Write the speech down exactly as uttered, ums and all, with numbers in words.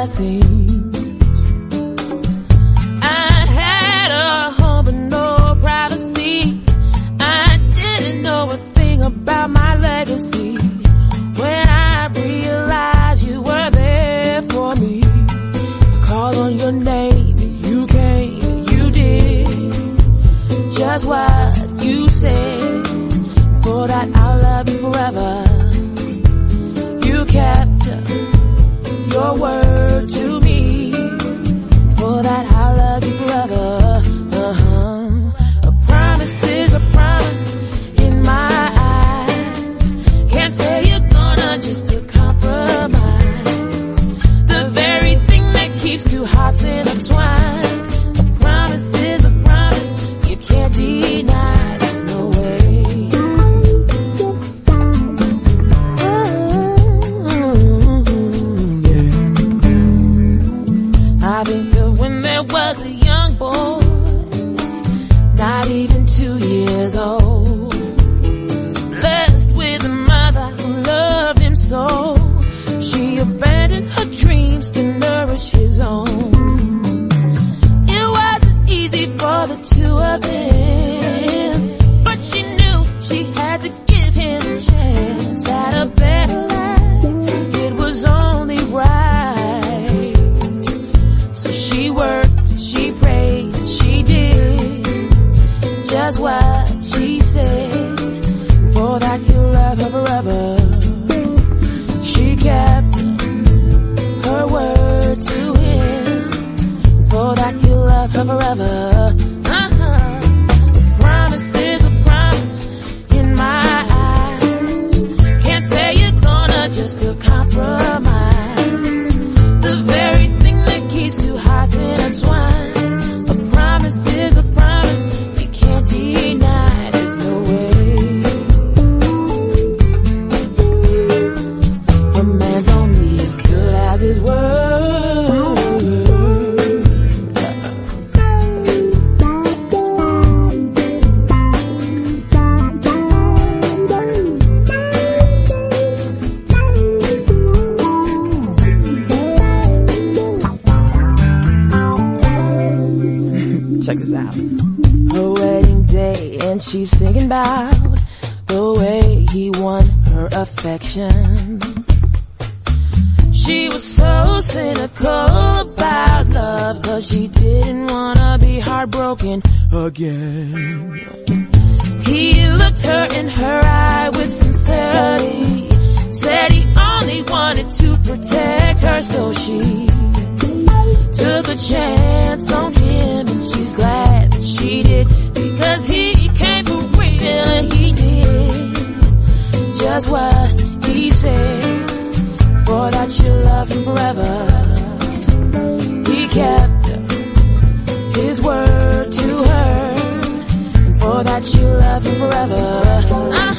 blessings. I had a home but no privacy. I didn't know a thing about my legacy. When I realized you were there for me, I called on your name and you came, you did just what you said. For that I'll love you forever. You kept your word to me. For that I'll love you forever. Uh-huh. A promise is a promise in my eyes. Can't say you're gonna just to compromise. The very thing that keeps two hearts intertwined. A promise is a promise you can't deny. There's no way. I think of when there was a young boy, not even two years old, blessed with a mother who loved him so. She abandoned her dreams to nourish his own. It wasn't easy for the two of them, but she knew she had to give him a chance at a better life. It was only right. So she worked, she prayed, she did just what she said. For that he'll love her forever. She kept her word to him. For that he'll love her forever. Uh-huh. A promise is a promise in my eyes. Can't say you're gonna just to compromise. The very thing that keeps two hearts intertwined. A promise is a promise you can't deny. There's no way. A man's only as good as his word. Check this out. Her wedding day, and she's thinking about the way he won her affection. She was so cynical about love, cause she didn't wanna be heartbroken again. He looked her in her eye with sincerity, said he only wanted to protect her, so she took a chance on him, and she's glad that she did, because he came for real and he did just what he said. For that she'll love him forever. He kept his word to her, and for that she'll love him forever.